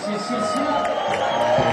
谢谢谢。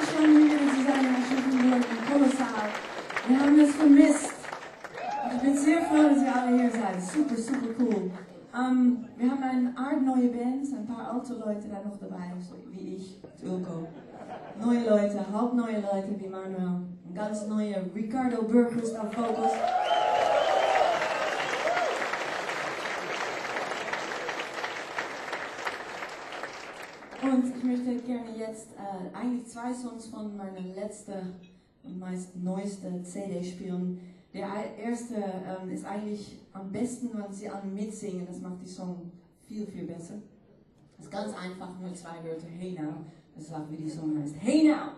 schön hier zu sein in Aschaffenburg, kolossal. Wir haben es vermisst. Ich bin sehr froh, dass ihr alle hier seid. Super, super cool. Wir haben eine Art neue Band, ein paar alte Leute da noch dabei, so wie ich, Ulko. Neue Leute, halb neue Leute wie Manuel. Ein ganz neuer Ricardo Burgers auf Vocals. Und ich möchte gerne jetzt eigentlich zwei Songs von meiner letzten und meist neuesten CD spielen. Der erste ist eigentlich am besten, wenn sie alle mitsingen. Das macht die Song viel, viel besser. Das ist ganz einfach, nur zwei Wörter. Hey now. Das ist auch wie die Song heißt. Hey now!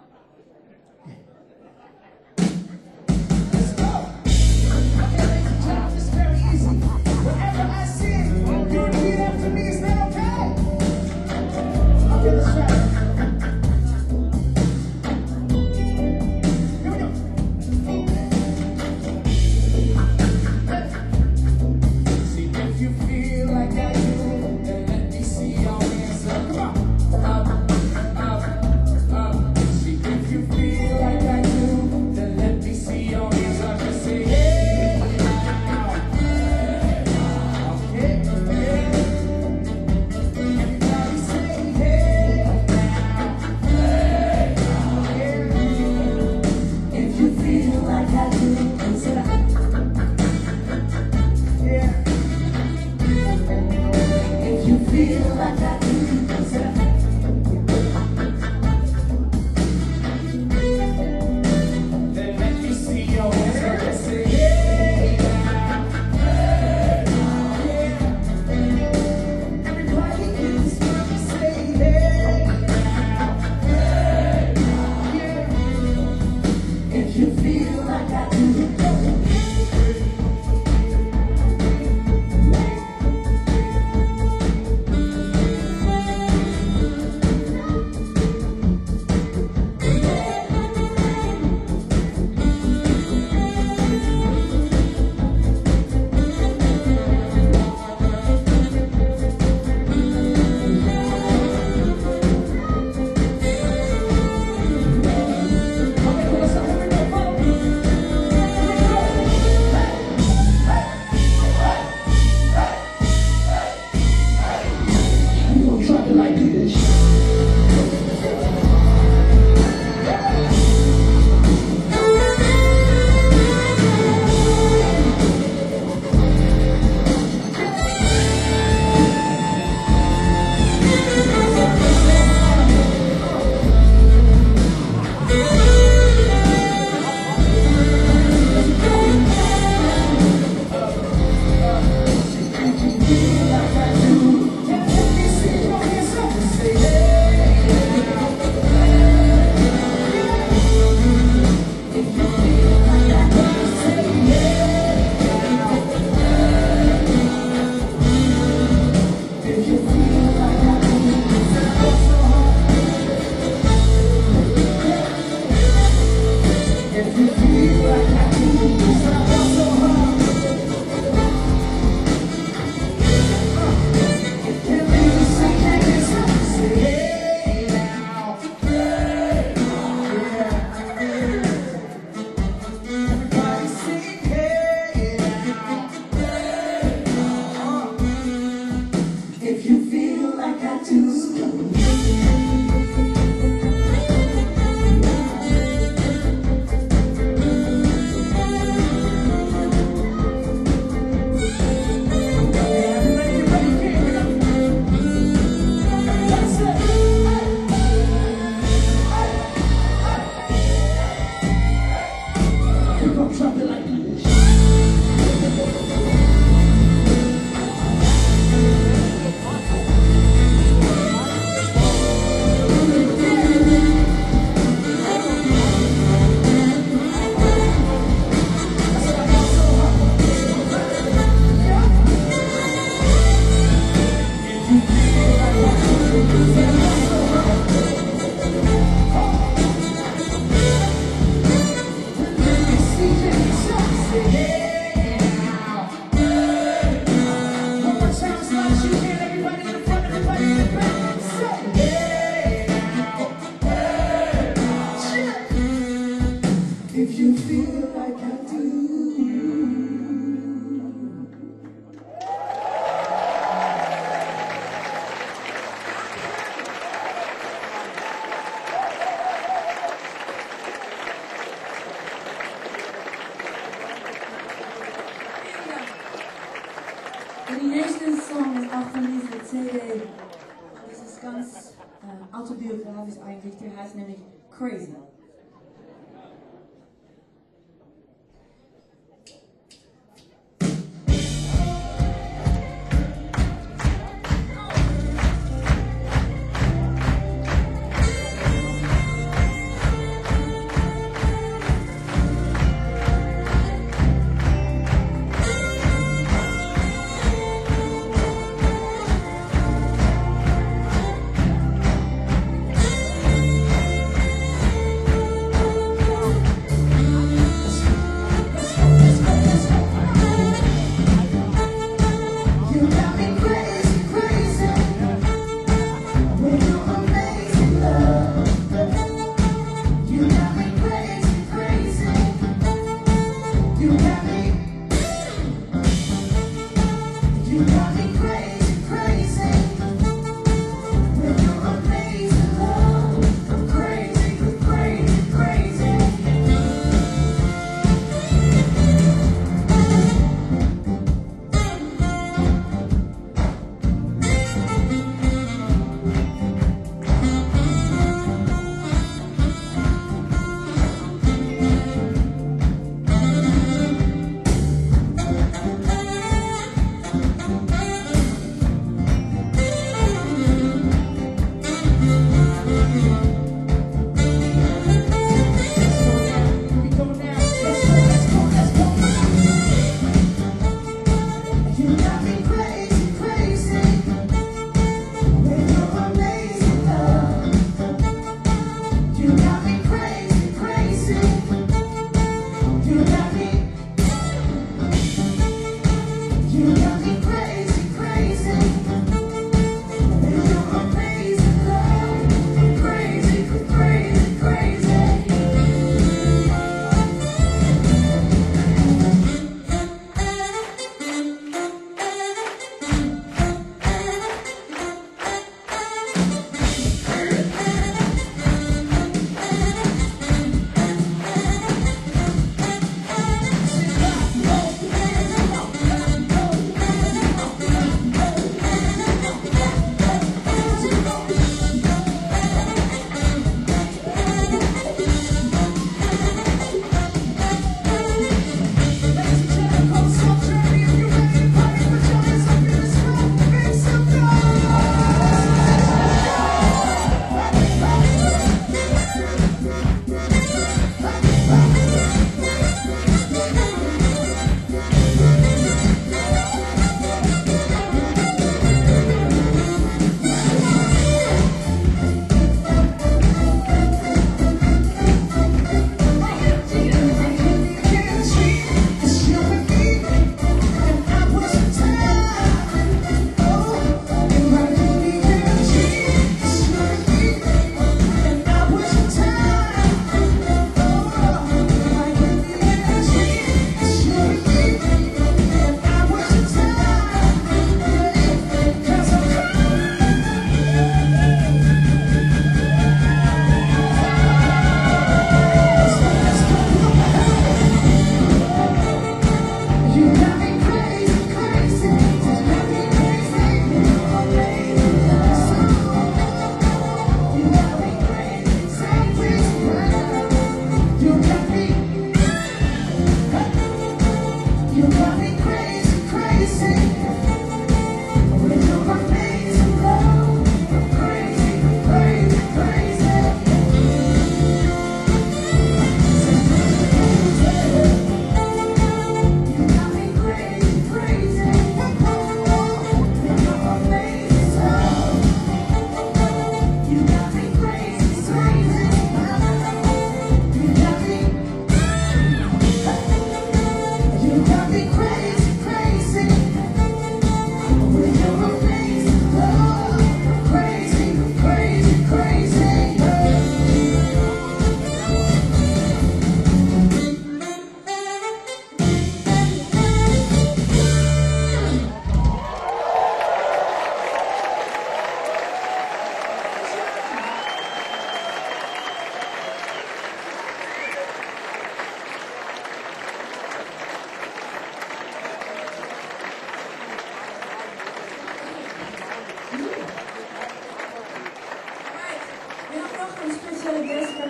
Let's go! Okay, ladies and gentlemen, it's very easy. Whenever I sing, you repeat after me. Is that okay? Okay, let's try it. If you feel autobiografisch einrichten. Hij is nämlich crazy.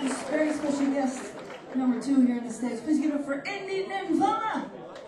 have this very special guest, number 2 here on the stage. Please give it up for Indy Nimzana.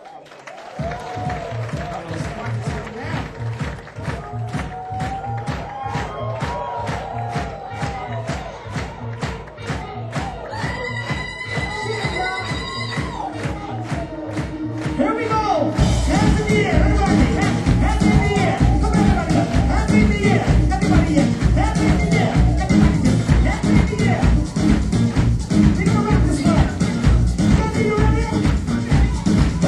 Here we go! Hands in the air, everybody! Hands in the air! Come on, everybody! Hands in the air! Everybody! Hands in the air! Everybody! Hands in the air! We're gonna rock this one! Ready? You ready?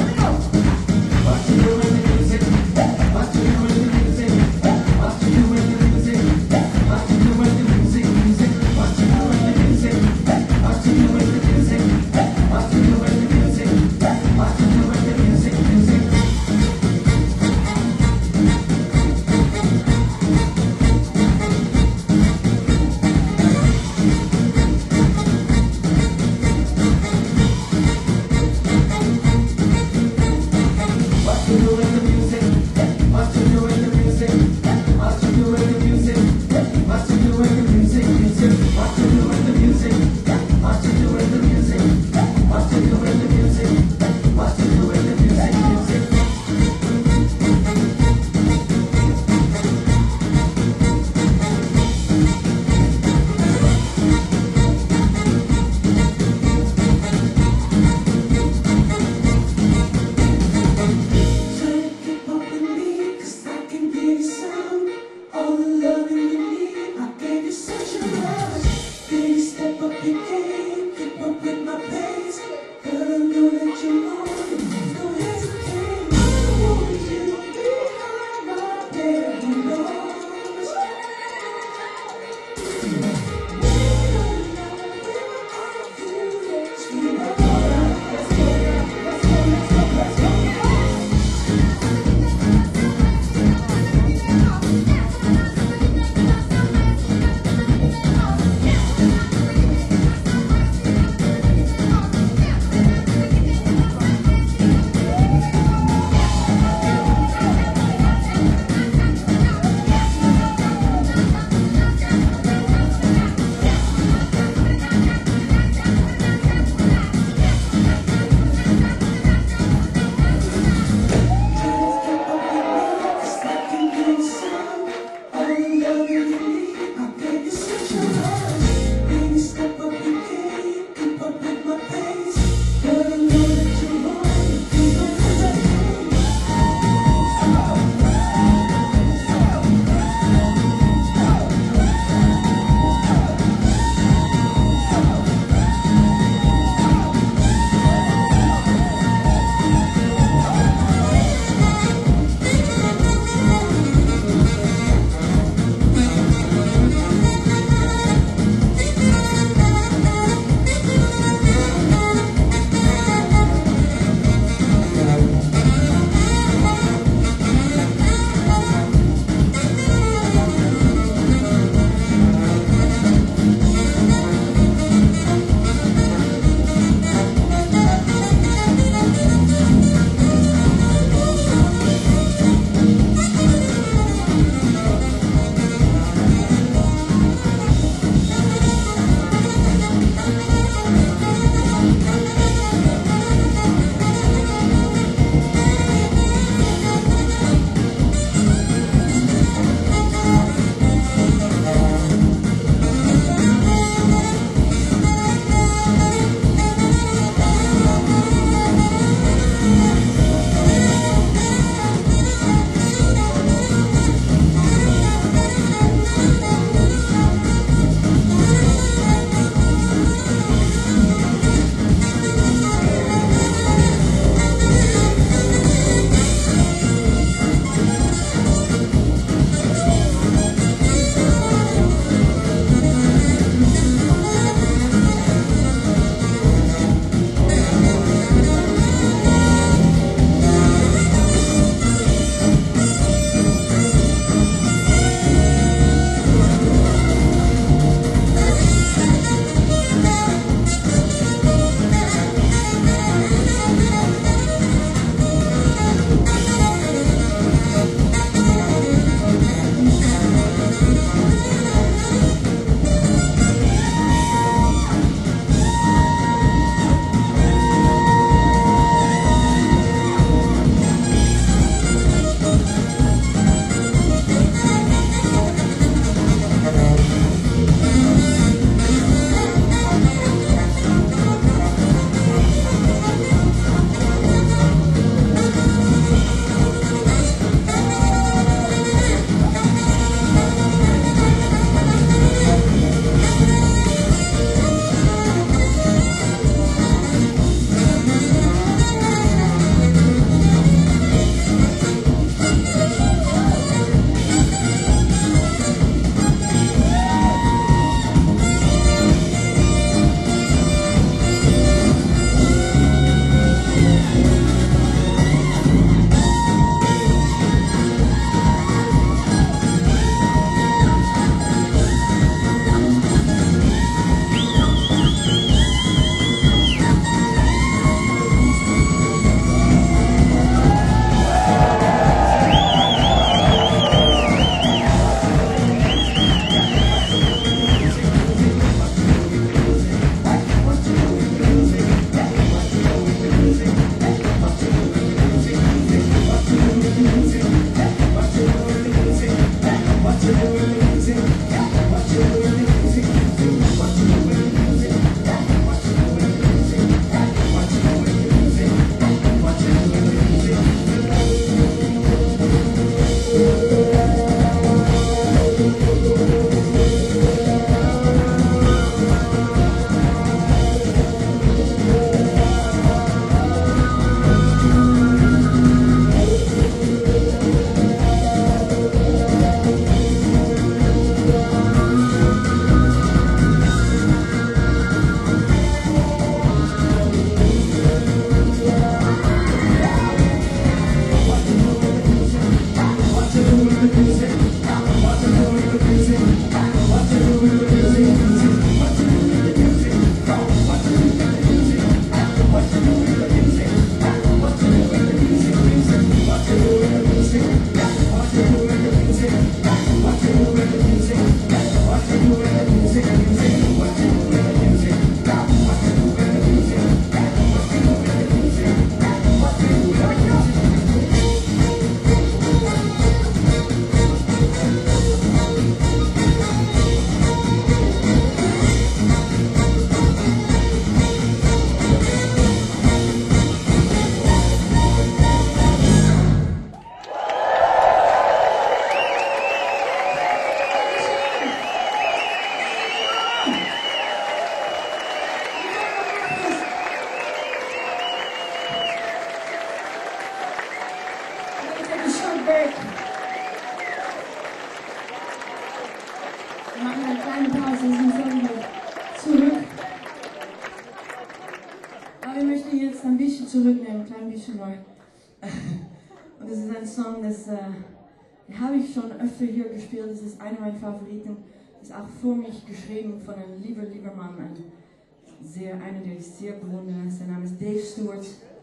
bisschen zurücknehmen, ein klein bisschen neu. Und das ist ein Song, das habe ich schon öfter hier gespielt. Das ist einer meiner Favoriten. Das ist auch für mich geschrieben von einem lieber Mann, einer, der ich sehr bewundere. Sein Name ist Dave Stewart.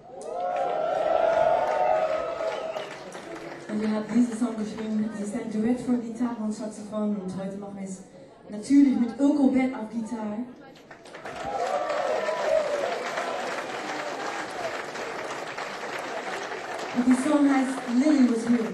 Und er hat diesen Song geschrieben. Es ist ein Duett für Gitarre und Saxophon. Und heute machen wir es natürlich mit Ilko Bett auf Gitarre. Und die Song heißt Lily Was Here.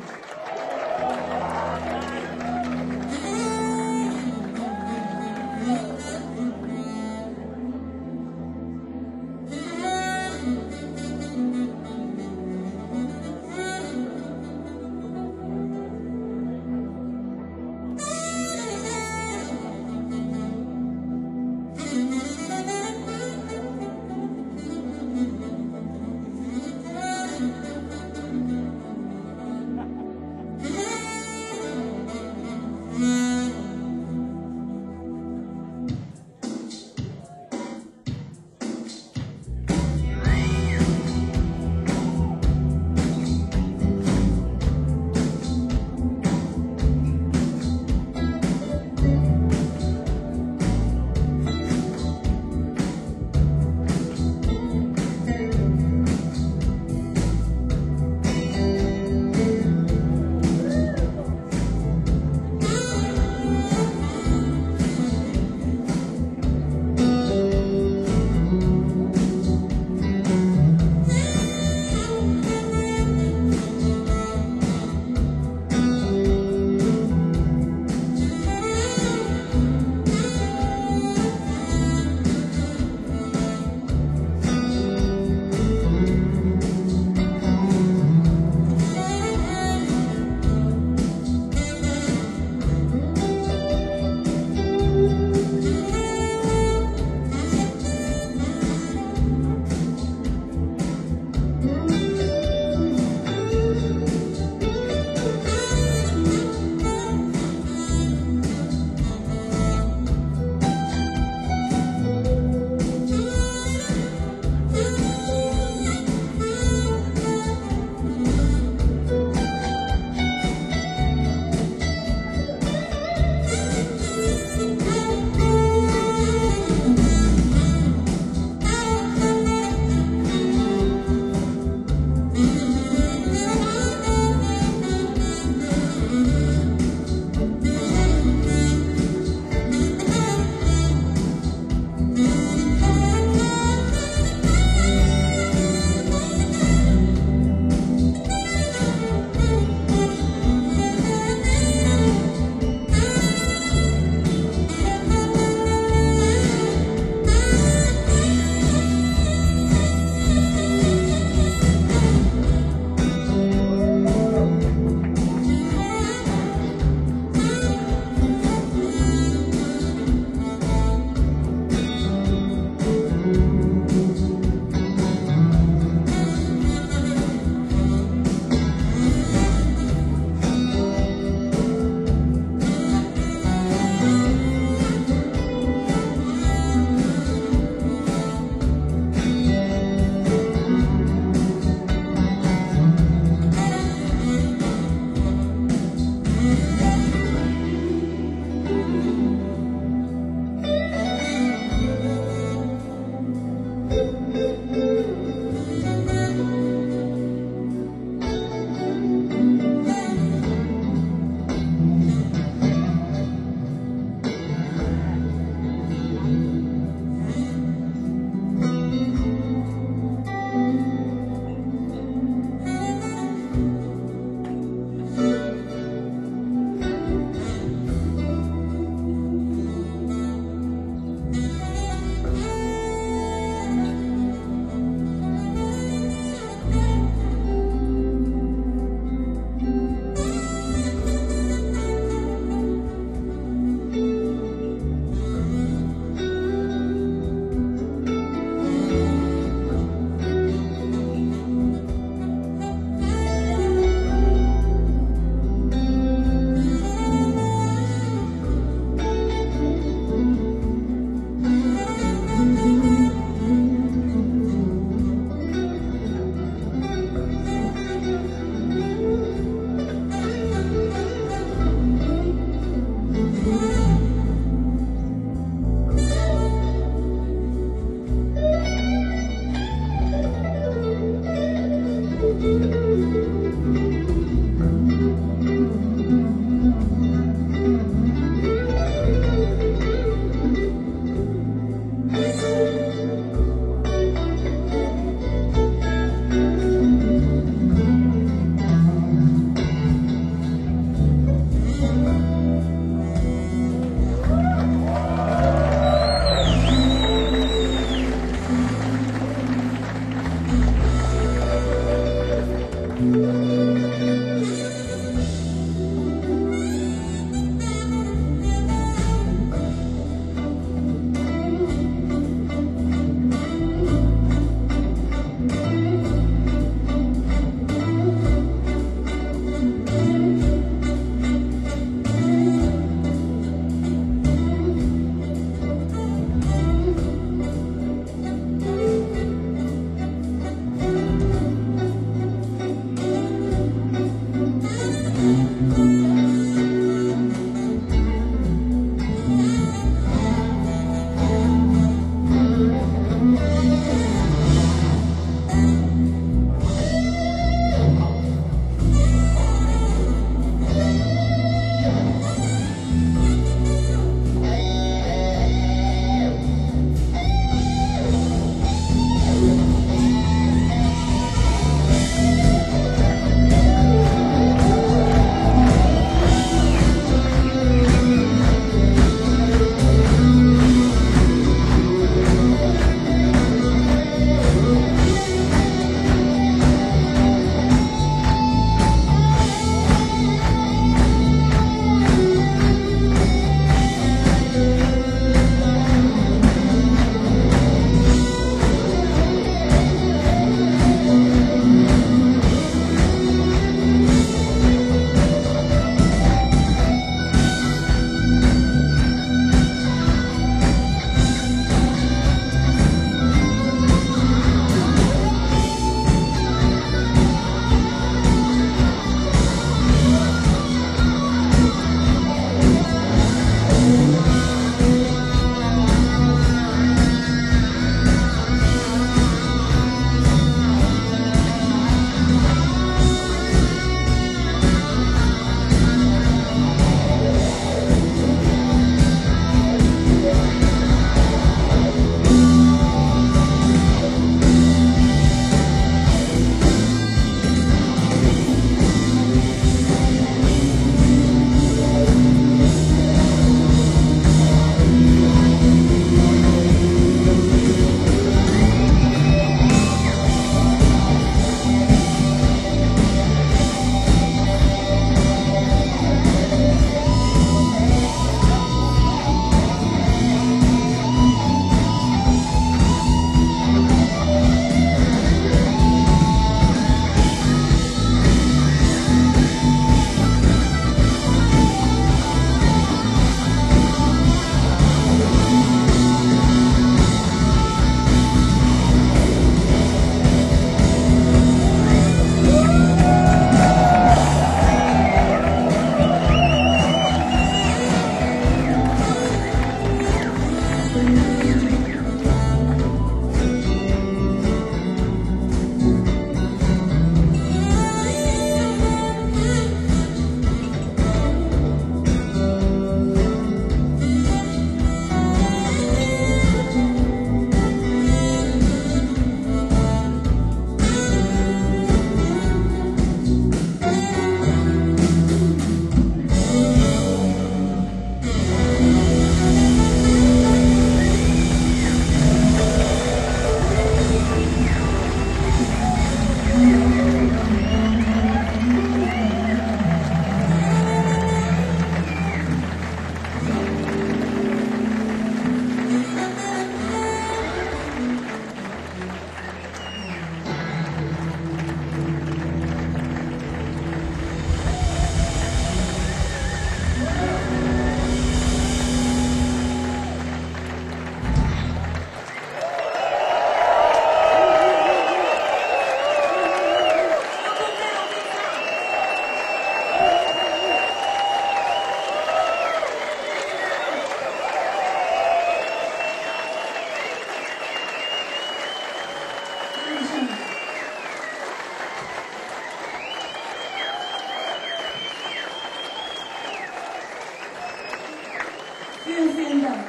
Vielen, vielen Dank.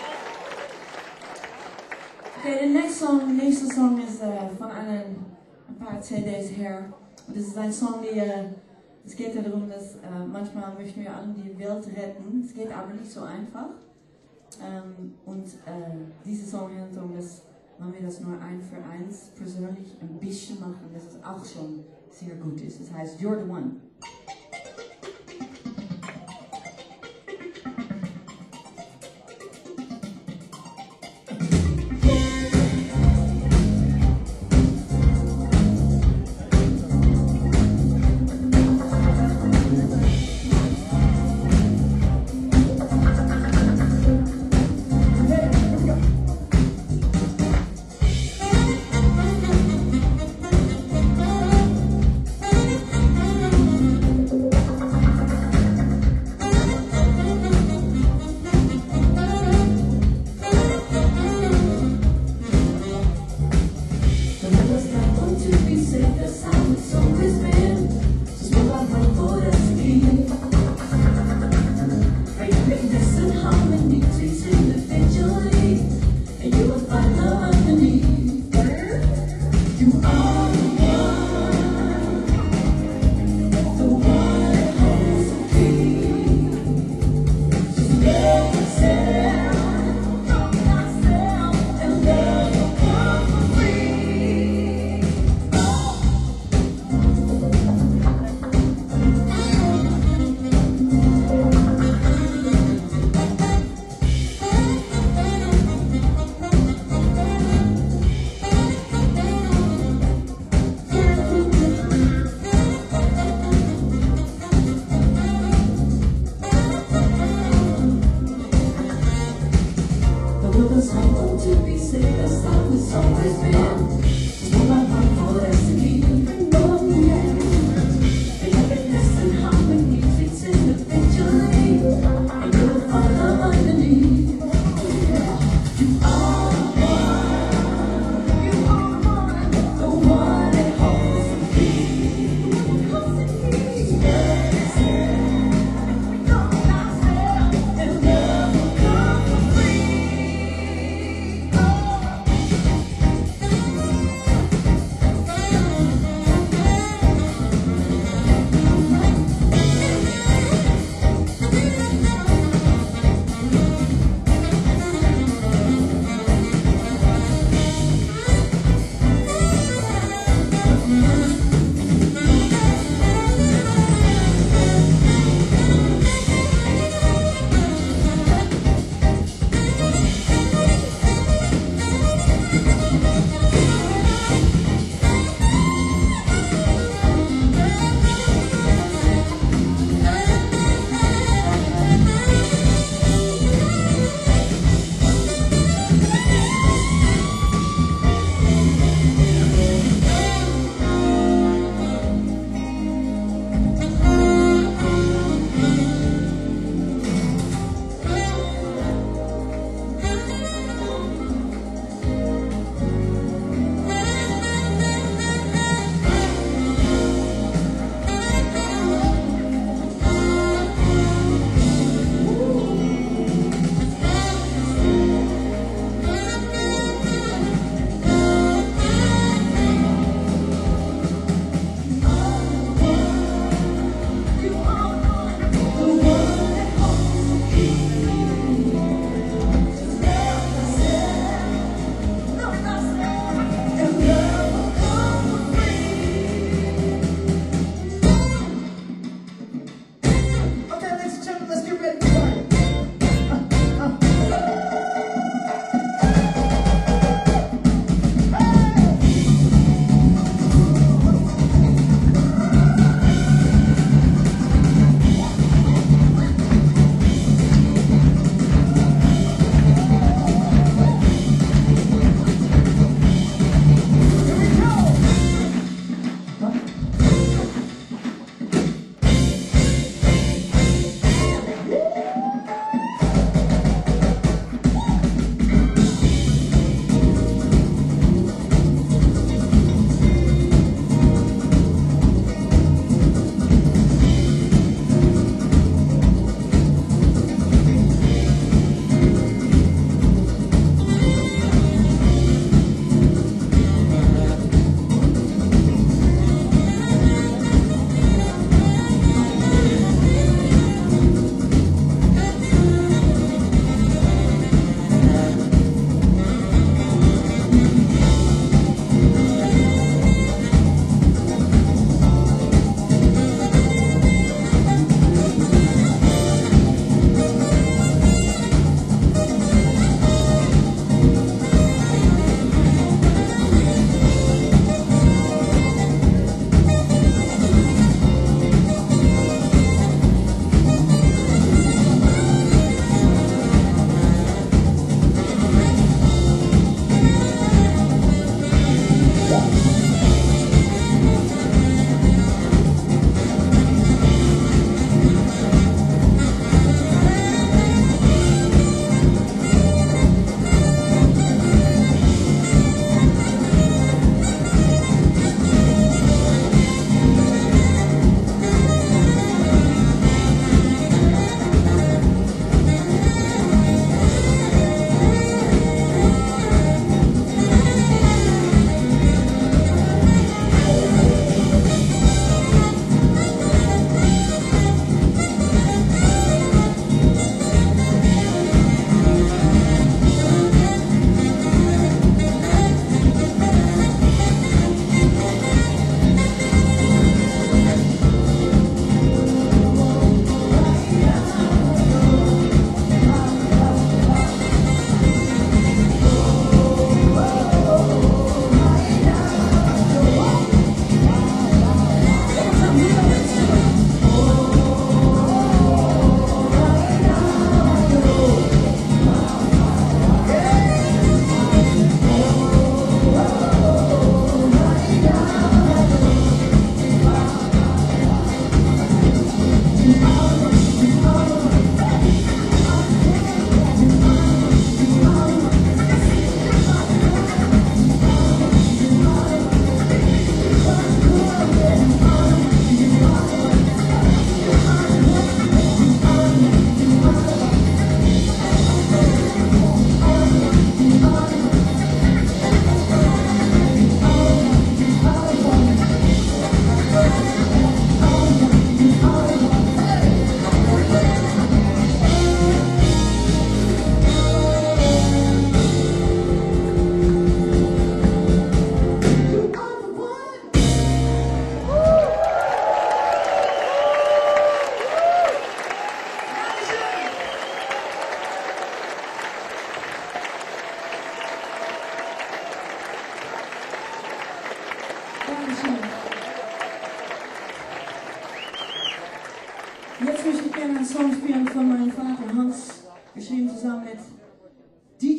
Okay, the nächste Song ist von ein paar CDs her. Und das ist ein Song, es geht darum, dass manchmal möchten wir alle die Welt retten. Es geht aber nicht so einfach. Dieser Song handelt darum, dass wenn wir das nur ein für eins persönlich ein bisschen machen, dass es auch schon sehr gut ist. Das heißt, You're the One.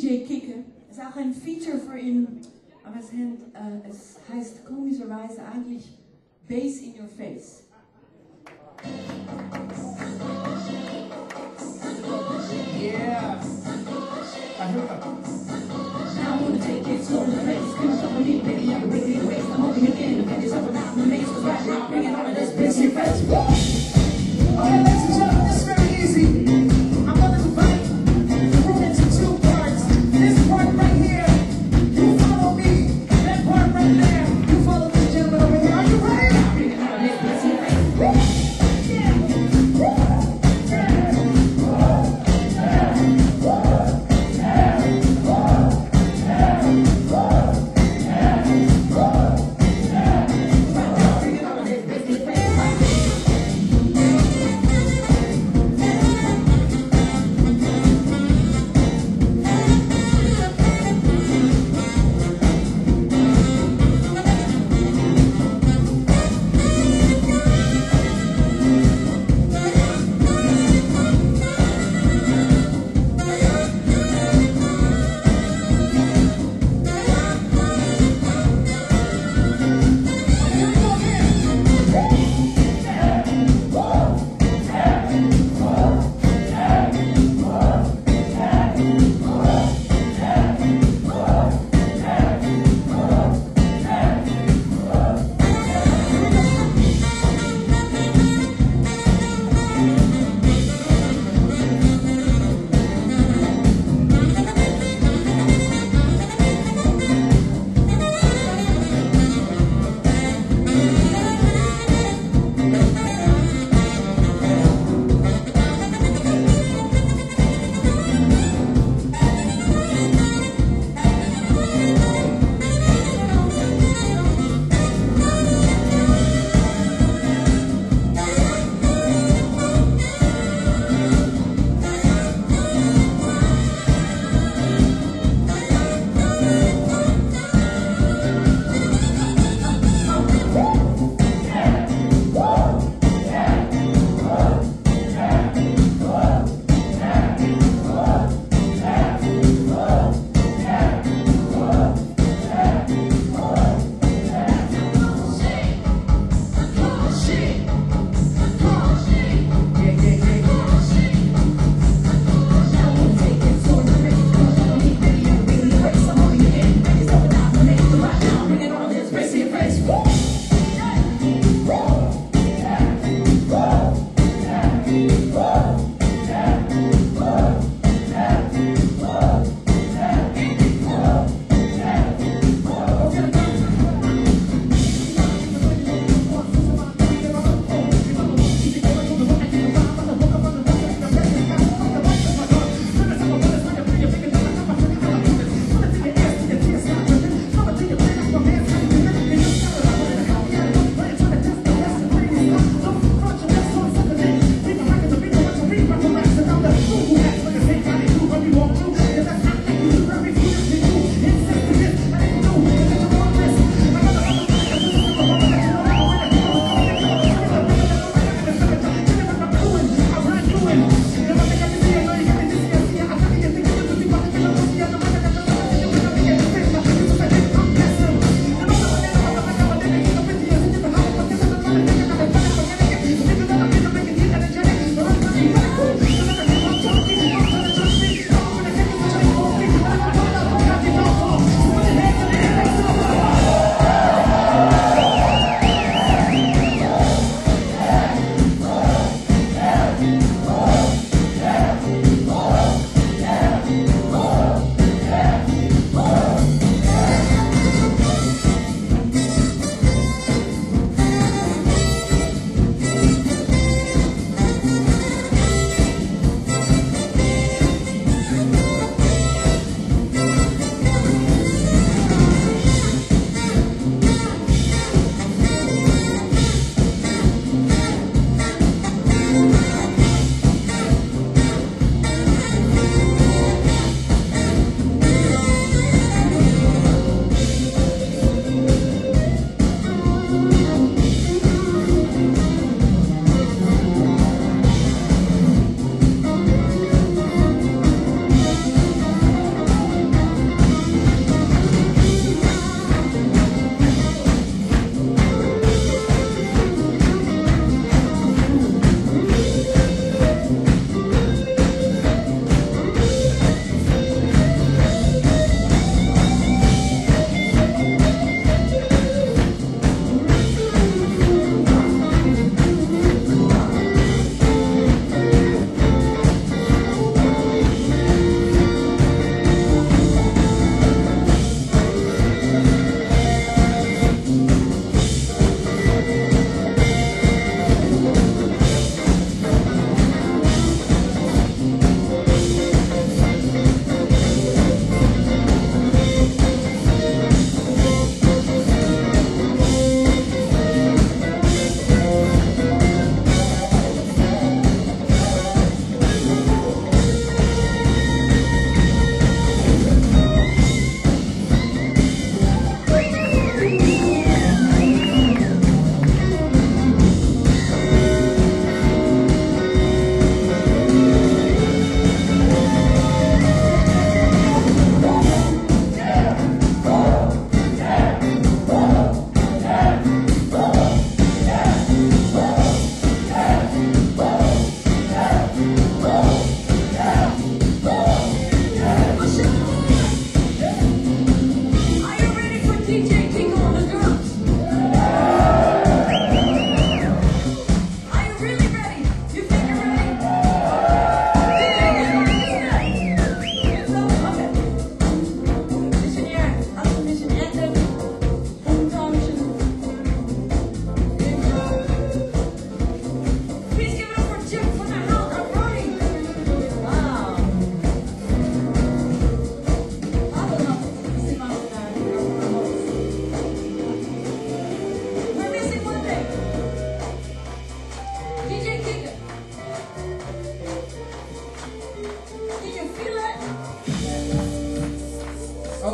DJ Kicke. Es ist auch ein Feature für ihn, aber es heißt komischerweise eigentlich Bass in Your Face. Yeah. I heard that. Now I wanna take it to the place. Come on, come me, baby, I'm bringing you waste. I'm hoping you get it, yourself around the maze. Cause right now I'm bringing all of this bitch in your face. Okay, ladies and gentlemen, this is very easy. I'm gonna divide the room into two parts. This part right here, you follow me. That part right there, you follow this gentleman over here. Are you ready? I'm bringing all of this bitch in your face.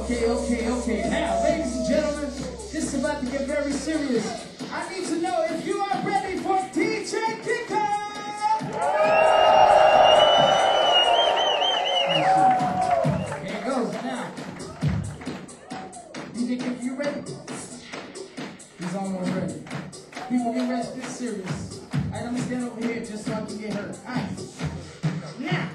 Okay. Now, ladies and gentlemen, this is about to get very serious. I need to know if you are ready for DJ Kiko! Here it goes now. DJ Kiko, you ready? He's almost ready. People get ready to get serious. Alright, I'm gonna stand over here just so I can get hurt. Alright. Now.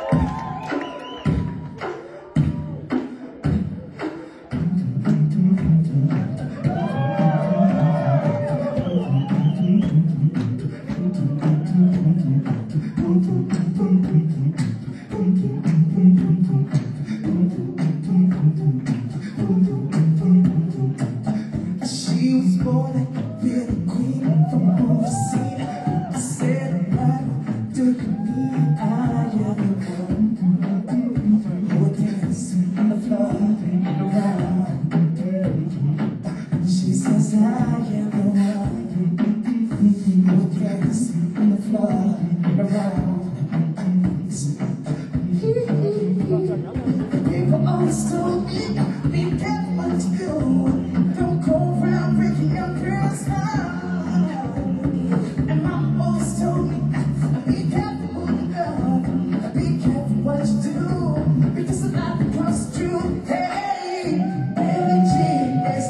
She was born like a beauty queen from a movie scene. I said, right, took me, I am the one who would dance on the floor around. She says, I am the one who would dance on the floor around. People always told me, be careful what you do. Don't go around breaking your girl's heart. And mama always told me, be careful, girl. Be careful what you do, because a lot comes true. Hey, Billie Jean is,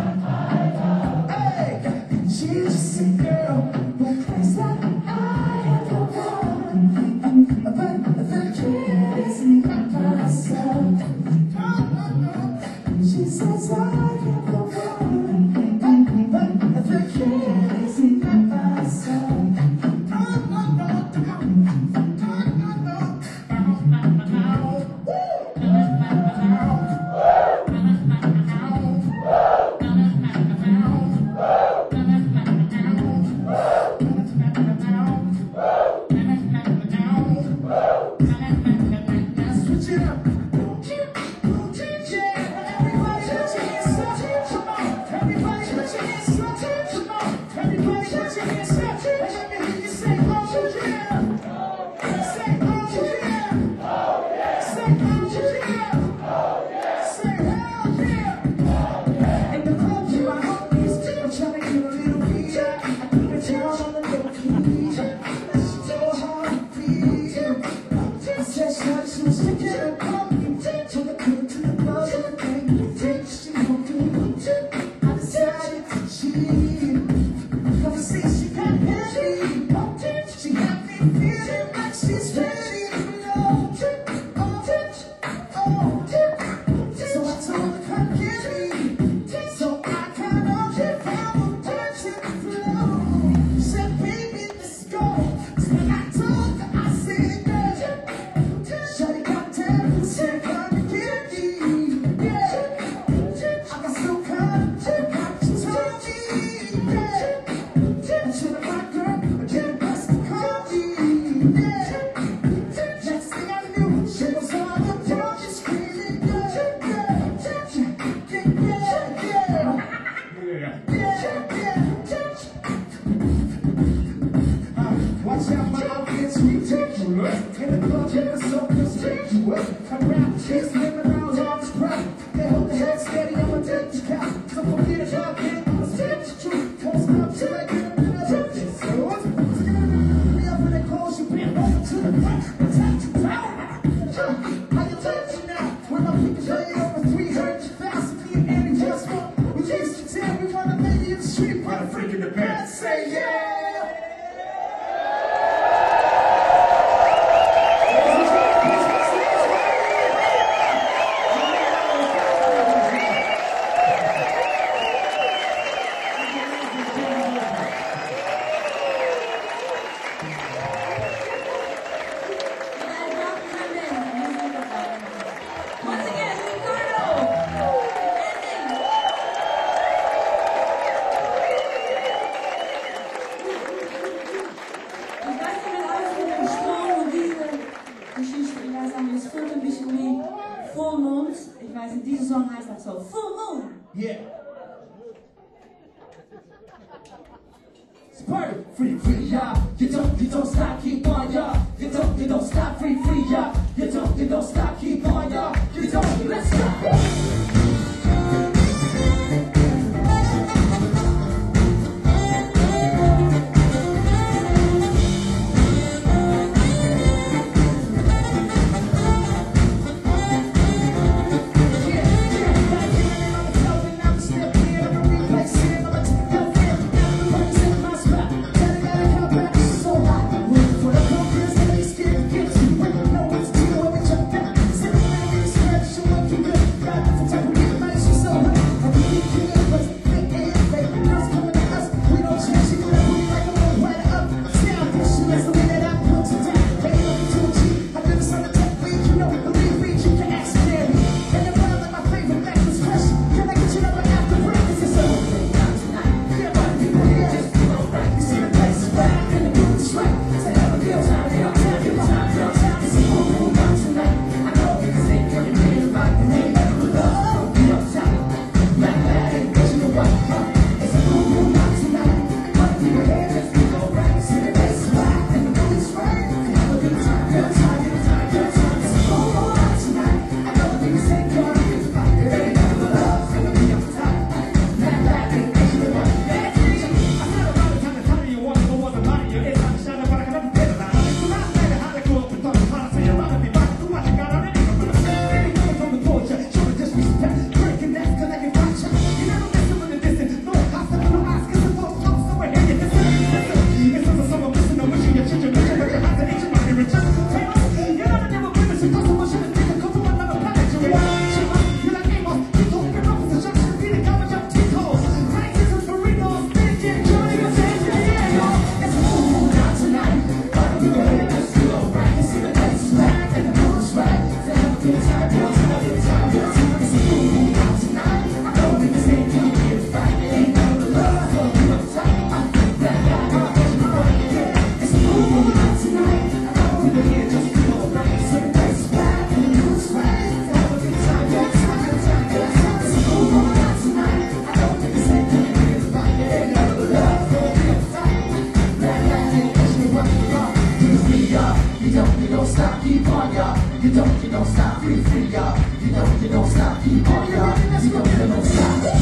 hey, she's just a girl who plays like I am the one. But the kid is not myself. She says I am the one, but the kid is not myself. Switch it up. Watch out, my outfit's ridiculous. In the club, yeah, it's so conspicuous. Around chicks, living around all this pride. They hold their head steady, I'm a dirty cow. So from here to God, I'm a stitch truth. Won't stop till I get up in the churches. So what's gonna be up in the clothes, you bring over to the front. Attack you down. How you touch now? When I'm picking lay over 300,000, me and Annie just want. We used to tell we want a lady in the street, but a freak in the bed. Say yeah. Full Moons. Ich weiß, in diesem Song heißt das so. Full Moon. Yeah. It's party. Free, free, yeah. You don't stop, keep on, yeah. You don't stop, free, free, yeah. You don't stop, keep on, yeah. Let's go. you don't stop, keep on, y'all. You don't stop, free, free, y'all. You don't stop, keep on, y'all. You don't stop.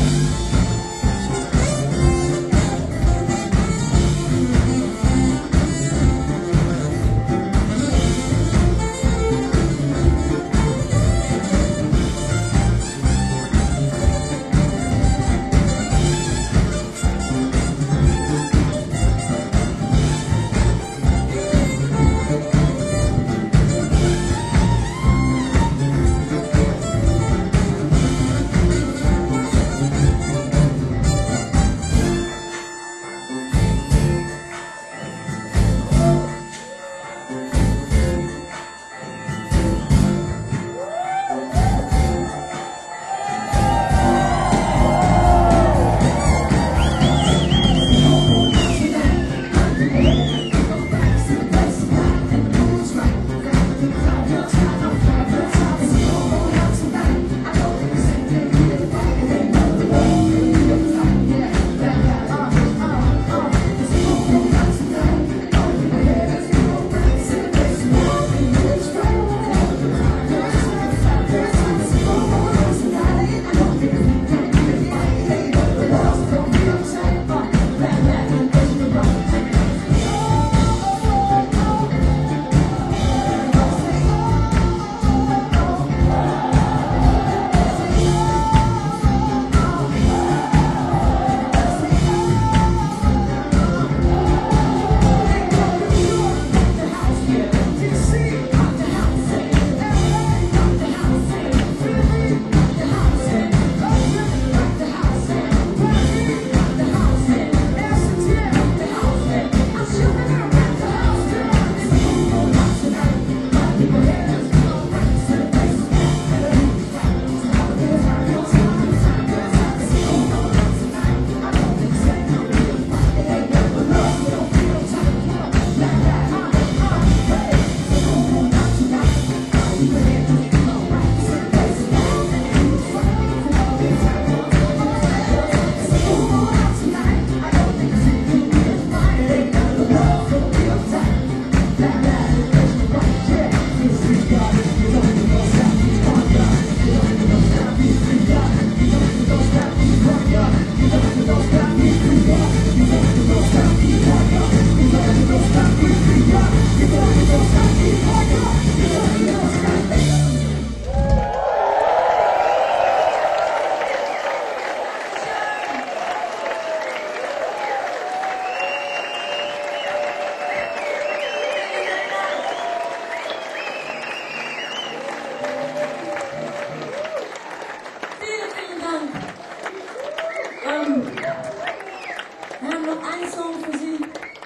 Wir haben noch einen Song für Sie.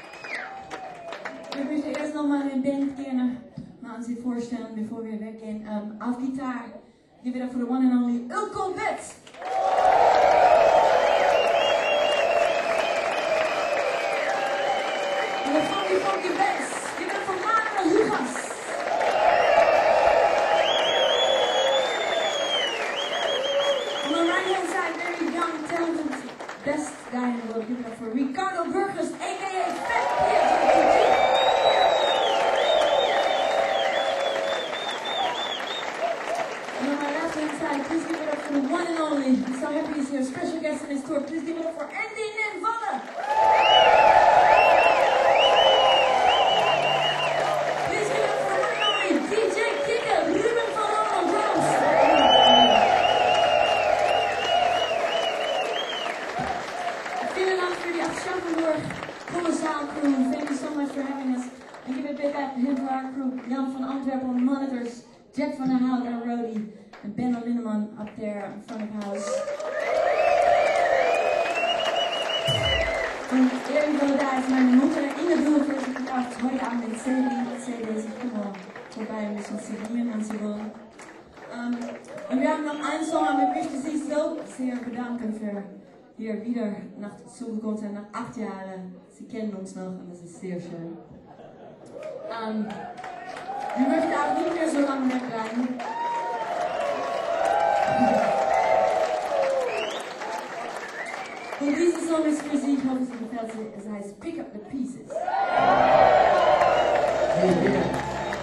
Ich möchte erst nochmal den Band gerne mal an Sie vorstellen, bevor wir weggehen. Auf Gitarre, give it up for the one and only Ilko Betts. And the funky bass, give it up for Manuel Lucas. On the right hand side, very young, talented, best guy in the world, give it up for Ricardo Burgers, aka Fat Pietro. And on my left hand side, please give it up for the one and only, I'm so happy he's here, special guest on his tour, please give it up for Andy Ninvalla. Please give it up for the one and only DJ Kikker, Ruben van Loon on drums. Vielen Dank für die Aschaffenburg Kolossaal crew. Thank you so much for having us. And give a big hand to our crew. Jan van Antwerpen on monitors, Jack van der Hout on roadie, and Benno Lindeman up there in front of house. Und irgendwo da ist meine Mutter in der Blume, die gedacht, heute Abend in CDs, ich komme mal vorbei ein bisschen signieren, wenn Sie wollen. Und wir haben noch einen Song, aber ich möchte Sie so sehr bedanken für hier wieder nach zugekommen sind, nach 8 Jahren. Sie kennen uns noch und das ist sehr schön. Wir möchten auch nicht mehr so lange wegbleiben. Und dieser Song ist für Sie, ich hoffe, es gefällt Sie, es heißt Pick Up the Pieces. Yeah.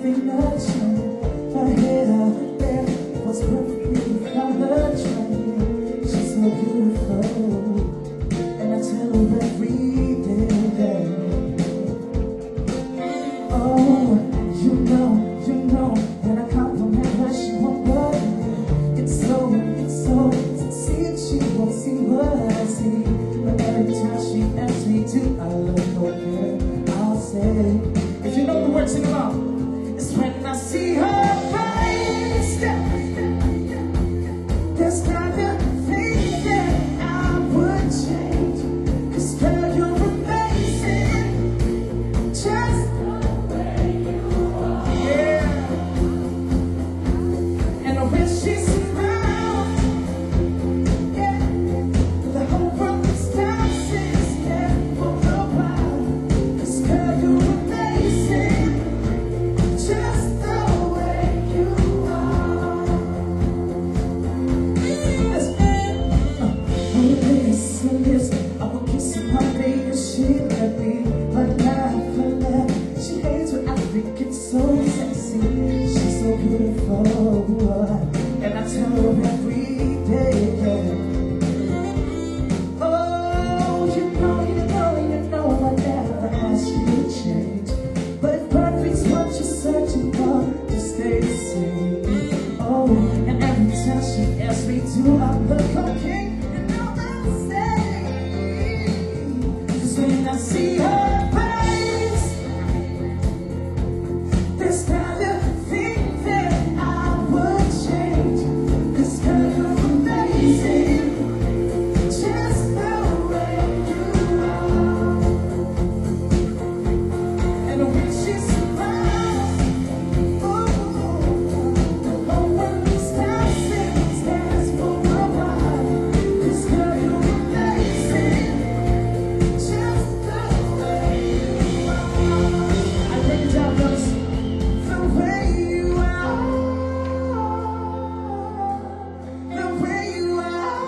everything that changed. Her hair, her hair was perfectly without her trying. She's so beautiful, and I tell her every day. Oh, you know, when I compliment her, she won't believe me. It's so sincere, she won't see what I see. But every time she asks me to, I look over, I'll say, if you know the words, sing along. It's when I see her face, there's not a thing that I would change. 'Cause girl, you're amazing, just the way you are. Yeah. And when she's around, yeah, the whole world stops and stares for a while. 'Cause girl, you're amazing, just the way you are. I would kiss her puppy if she let me, but now she hates when I think it's so sexy. She's so beautiful, and I tell her every day. Oh, you know, I never ask you to change, but if perfect's what you're searching for, just stay the same. Oh, and every time she asks me to, I look okay. When I see her face, there's not a thing that I would change. 'Cause girl, you're amazing, just the way you are. And when she's around, the whole world stops and stares for a while. 'Cause girl, you're amazing, just the way you are. I break it down, brothers. The way you are, the way you are.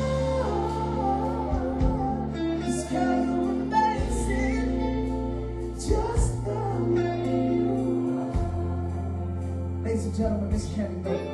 'Cause girl, you're amazing, just the way you are. Ladies and gentlemen, Miss Candy Baker.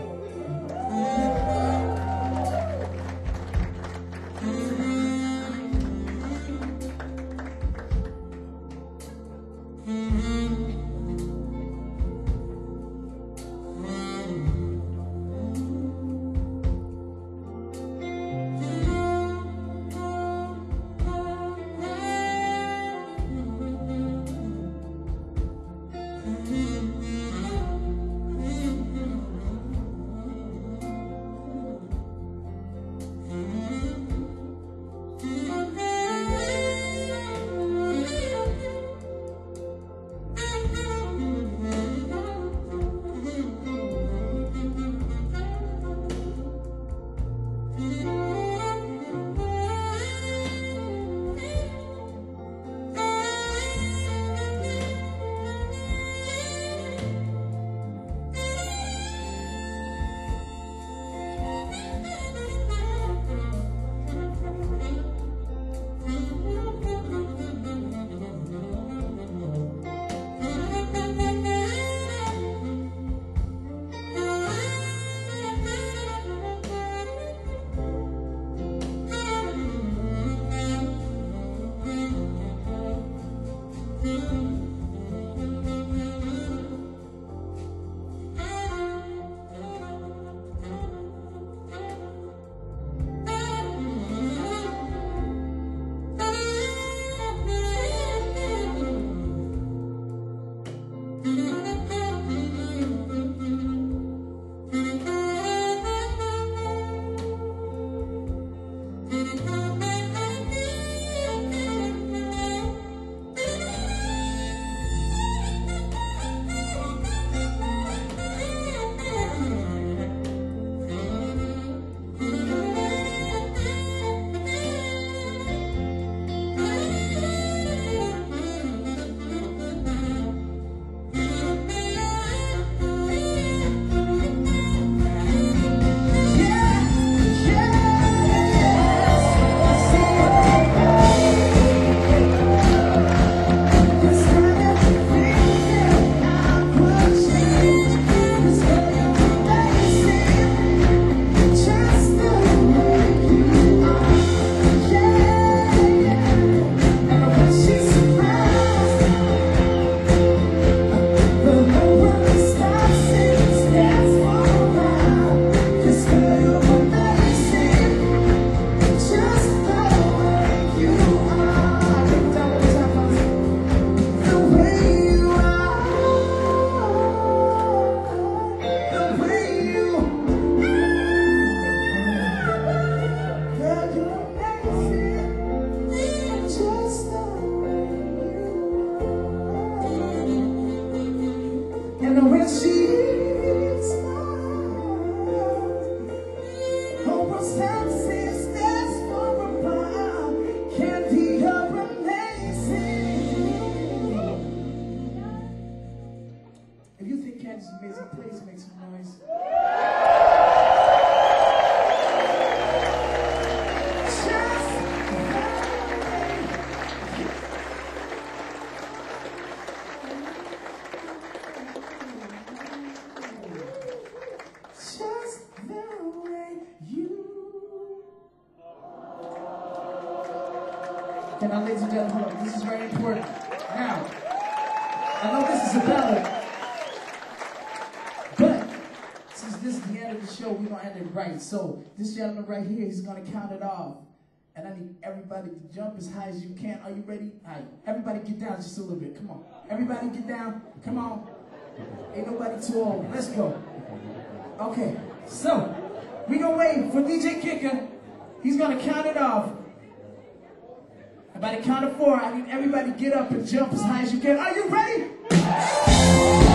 Kit Kat is an amazing place. Make some noise. Okay, now, ladies and gentlemen, hold on. This is very important. Now, I know this is a ballad, but since this is the end of the show, we're going to end it right. So, this gentleman right here, he's going to count it off. And I need everybody to jump as high as you can. Are you ready? All right. Everybody get down just a little bit. Come on. Everybody get down. Come on. Ain't nobody too old. Let's go. Okay. So, we're going to wait for DJ Kicker. He's going to count it off. And by the count of 4, I need everybody get up and jump as high as you can. Are you ready?